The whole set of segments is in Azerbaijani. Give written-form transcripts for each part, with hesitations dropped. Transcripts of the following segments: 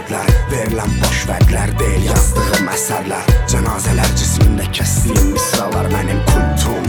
sədlər, verilən boş vədlər deyil yazdığım əsərlər. Cənazələr cismində kəsdiyim misralar mənim kultum.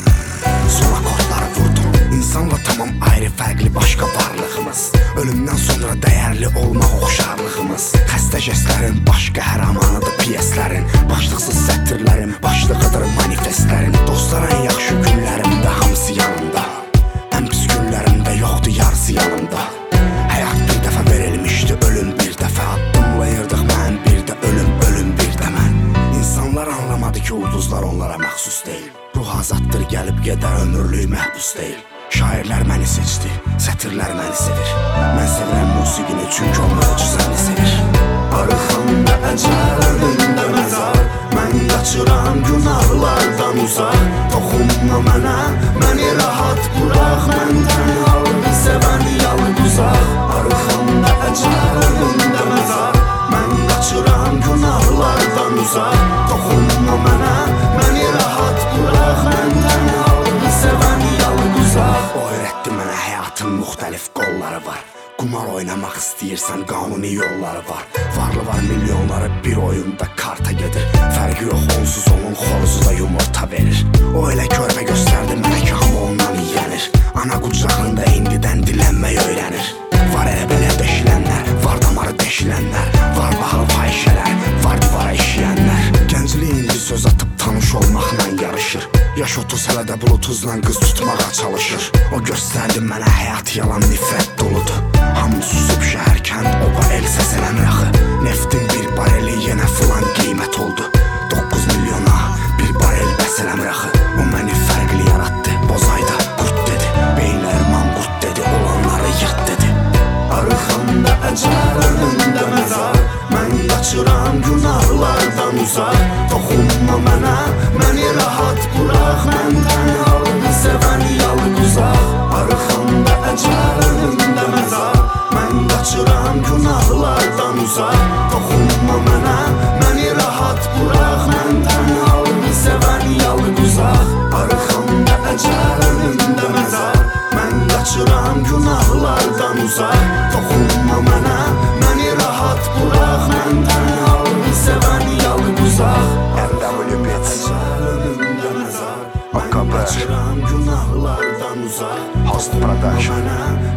Son akordları vurdum. İnsanla tamam ayrı, fərqli, başqa varlığımız. Ölümdən sonra dəyərli olmaq oxşarlığımız. Xəstə jestlərin baş qəhrəmanıdır piyeslərin. Başlıqsız sətirlərin başlığıdır manifestlərin. Dostların yaxşı günlərimdə hamısı yanımda, ən pis günlərimdə yoxdur yarısı yanımda. Həyat bir dəfə verilmişdi, ölüm bir dəfə. Addımlayırdıq mən bir də ölüm, ölüm bir də mən. İnsanlar anlamadı ki ulduzlar onlara məxsus deyil. Ruh azaddır, gəlib gedər, ömürlük məhbus deyil. Şairlər məni seçdi, sətirlər məni sevir. Mən sevirəm musiqini, çünki o möcüzəni sevir. Arxamda əcəl, önümdə məzar. Mən qaçıram günahlardan uzaq. Toxunma mənə, məni rahat burax. Mən tənhalığı sevən yalıq uzaq. Arxamda əcəl, önümdə məzar. Mən qaçıram günahlardan uzaq. Toxunma mənə, məni rahat burax. Mən tənhalığı sevən yalıq uzaq. O öyrətdi mənə həyatın müxtəlif qolları var. Qumar oynamaq istəyirsən, qanuni yolları var. Varlı var milyonları bir oyunda karta gedir. Fərqi yox onsuz onun xoruzu da yumurta verir. O elə körpə göstərdi mənə ki hamı ondan yiyənir. Ana qucağında indidən dilənmək öyrənir. Var elə belə deşilənlər, var damarı deşilənlər. Var bahalı fahişələr, var divara işləyənlər. Gənclik indi söz atıb tanış olmaqla yarışır. Yaş 30 hələ də bulutuzla qız tutmağa çalışır. O göstərdi mənə həyat yalan nifrət doludur. Hamı susub şəhər kənd oba el səs eləmir axı. Neftin bir bareli yenə filan qiymət oldu. 9 milyona bir barel bəs eləmir axı. O məni fərqli yaratdı, bozayda qurt dedi. Beylər manqurt dedi, olanları yırt dedi. Arxamda əcəl, önümdə məzar. Mən qaçıram günahlardan uzaq. Toxunma mənə, məni rahat burax. Mən tənhalığı sevən yalıq uzaq. Arxamda əcəl, önümdə məzar. Mən qaçıram günahlardan uzaq. Toxunma mənə, məni rahat burax. Mən tənhalığı sevən yalıq uzaq. Arxamda əcəl, önümdə məzar. Mən qaçıram günahlardan uzaq. Toxunma mənə, məni rahat burax. Mən tənhalığı sevən yalıq uzaq. NW Beats, önümdə məzar. Mən qaçıram günahlardan uzaq. Host Production.